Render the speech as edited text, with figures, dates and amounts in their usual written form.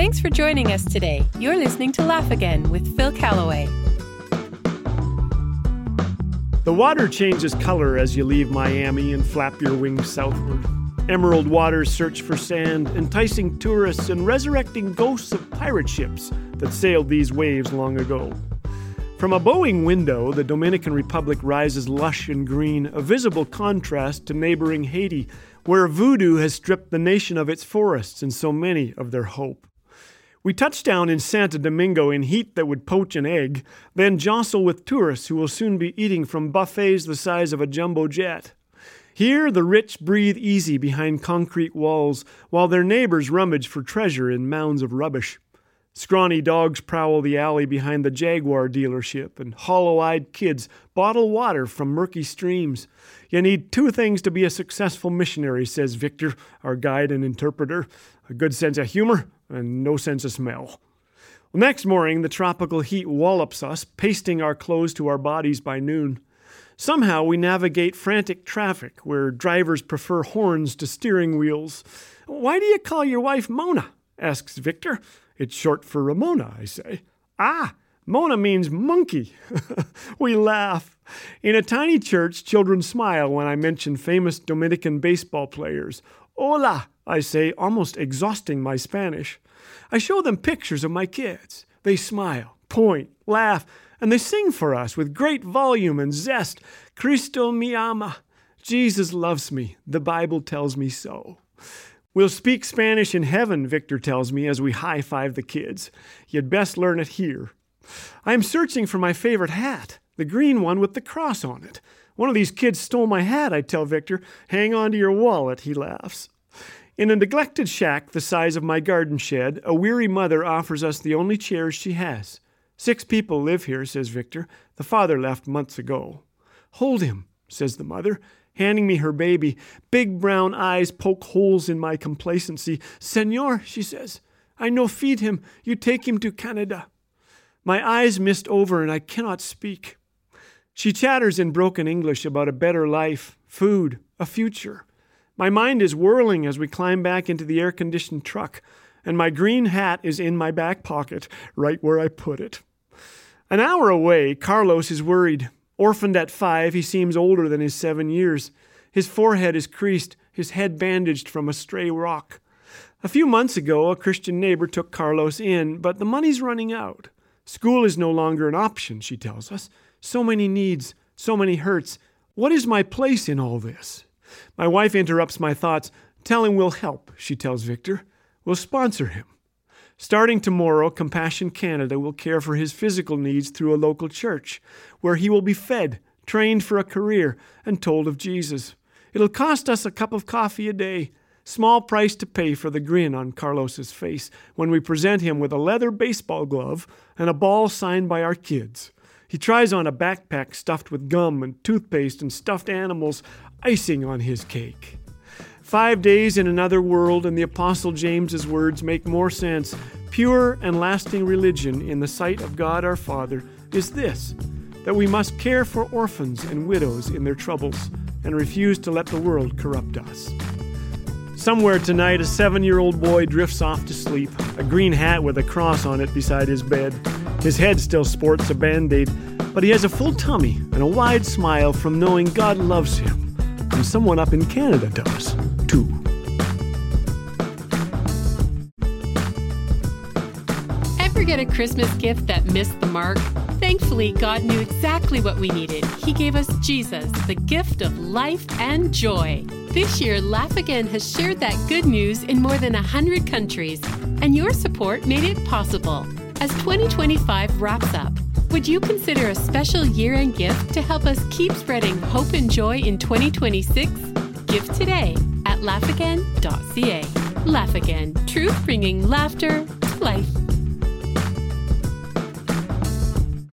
Thanks for joining us today. You're listening to Laugh Again with Phil Callaway. The water changes color as you leave Miami and flap your wings southward. Emerald waters search for sand, enticing tourists and resurrecting ghosts of pirate ships that sailed these waves long ago. From a bowing window, the Dominican Republic rises lush and green, a visible contrast to neighboring Haiti, where voodoo has stripped the nation of its forests and so many of their hope. We touch down in Santo Domingo in heat that would poach an egg, then jostle with tourists who will soon be eating from buffets the size of a jumbo jet. Here, the rich breathe easy behind concrete walls, while their neighbors rummage for treasure in mounds of rubbish. Scrawny dogs prowl the alley behind the Jaguar dealership, and hollow-eyed kids bottle water from murky streams. You need two things to be a successful missionary, says Victor, our guide and interpreter: a good sense of humor and no sense of smell. Next morning, the tropical heat wallops us, pasting our clothes to our bodies by noon. Somehow we navigate frantic traffic, where drivers prefer horns to steering wheels. "Why do you call your wife Mona?" asks Victor. "It's short for Ramona," I say. "Ah, Mona means monkey." We laugh. In a tiny church, children smile when I mention famous Dominican baseball players. "Hola," I say, almost exhausting my Spanish. I show them pictures of my kids. They smile, point, laugh, and they sing for us with great volume and zest. "Cristo me ama." Jesus loves me. The Bible tells me so. We'll speak Spanish in heaven, Victor tells me as we high-five the kids. You'd best learn it here. I'm searching for my favorite hat, the green one with the cross on it. "One of these kids stole my hat," I tell Victor. "Hang on to your wallet," he laughs. In a neglected shack the size of my garden shed, a weary mother offers us the only chairs she has. 6 people live here, says Victor. The father left months ago. "Hold him," says the mother, handing me her baby. Big brown eyes poke holes in my complacency. "Senor," she says, "I no feed him. You take him to Canada." My eyes mist over and I cannot speak. She chatters in broken English about a better life, food, a future. My mind is whirling as we climb back into the air-conditioned truck, and my green hat is in my back pocket, right where I put it. An hour away, Carlos is worried. Orphaned at 5, he seems older than his 7 years. His forehead is creased, his head bandaged from a stray rock. A few months ago, a Christian neighbor took Carlos in, but the money's running out. School is no longer an option, she tells us. So many needs, so many hurts. What is my place in all this? My wife interrupts my thoughts. "Tell him we'll help," she tells Victor. "We'll sponsor him." Starting tomorrow, Compassion Canada will care for his physical needs through a local church, where he will be fed, trained for a career, and told of Jesus. It'll cost us a cup of coffee a day. Small price to pay for the grin on Carlos's face when we present him with a leather baseball glove and a ball signed by our kids. He tries on a backpack stuffed with gum and toothpaste and stuffed animals, icing on his cake. 5 days in another world, and the Apostle James's words make more sense. Pure and lasting religion in the sight of God our Father is this, that we must care for orphans and widows in their troubles and refuse to let the world corrupt us. Somewhere tonight, a 7-year-old boy drifts off to sleep, a green hat with a cross on it beside his bed. His head still sports a Band-Aid, but he has a full tummy and a wide smile from knowing God loves him. And someone up in Canada does, too. Ever get a Christmas gift that missed the mark? Thankfully, God knew exactly what we needed. He gave us Jesus, the gift of life and joy. This year, Laugh Again has shared that good news in more than 100 countries, and your support made it possible. As 2025 wraps up, would you consider a special year-end gift to help us keep spreading hope and joy in 2026? Give today at laughagain.ca. Laugh Again, truth bringing laughter to life.